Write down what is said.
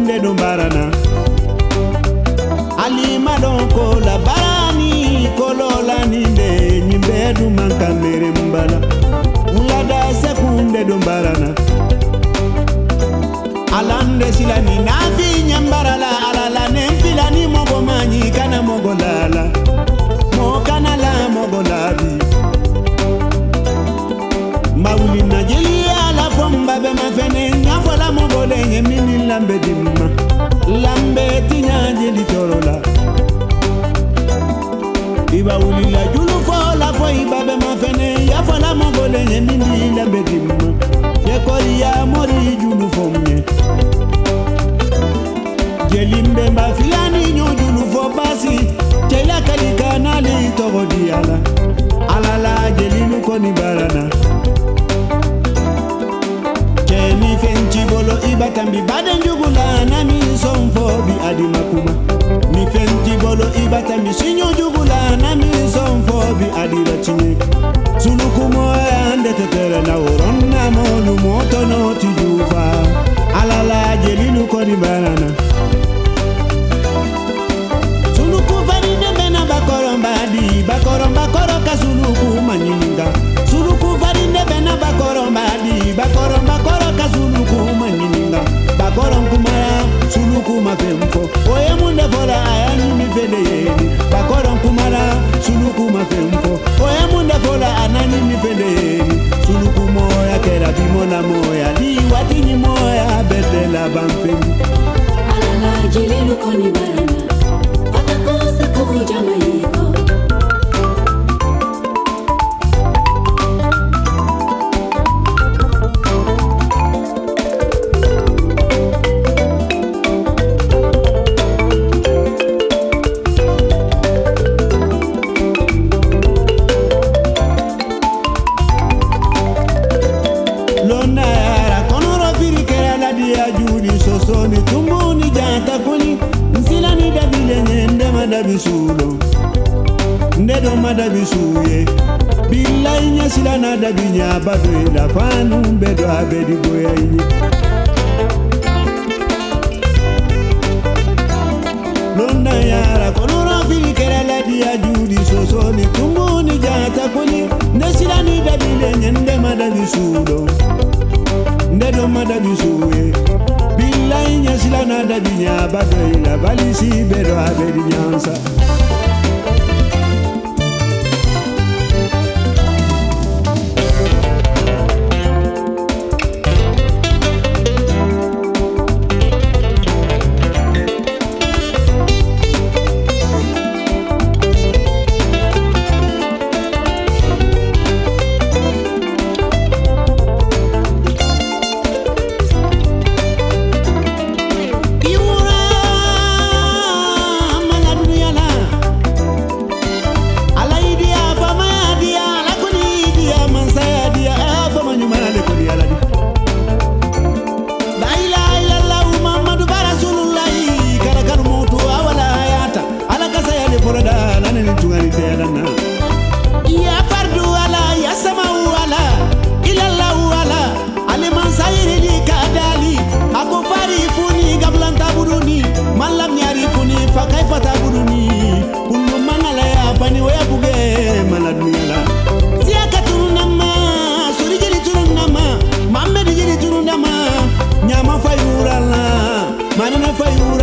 nde do barana ali madon ko la barani ko lola ni de nyimbe du manka mere mbala ulada sekunde do barana alande silani nafi nyambarala alala nempila ni mogo manyi kana mogo lala mo kana la mogo labi mawuli na jeli ala fomba be mafene nyafola mogo lenye mini lambe dimma lambe tinya jeli torola iba uli la julu fola fo iba be mafene yafola mogo lenye mini lambe dimma yekori ya mori julu fomye jelimbe mba filani nyo julu fo basi jela kalika nali togodi alala jelinu koni barana kemi fenchi bolo ibatambi baden jugula na mi sonfo bi adi makuma mi fenchi bolo ibatambi sinyo jugula na mi sonfo bi adi rachine sulukumo ande tetere na uronna monu moto no tijufa alala jelinu koni barana bakoro kasuluku manyinga suluku varinde bena bakoro kasuluku manyinga bakoro kumara suluku mafemfo oye munde fola ayani mifede yeni bakoro kumara suluku mafemfo oye munde fola anani mifede yeni suluku moya kera bimola moya di watini moya bedela bamfemi alala jelilu koni barana patakosa kujama yiko sosoni tumbuni jata kuni nsilani dabile nyende madabisulo ndedo madabisuye billahi nyasilana dabinya bado la fanu bedo abedi boya ini londa yara konora fili kerala dia judi sosoni tumbuni jata kuni nsilani dabile nyende madabisulo ndedo madabisuye billahi nyasilana dabinya bado la balisi bedo abedi nyansa manana fayura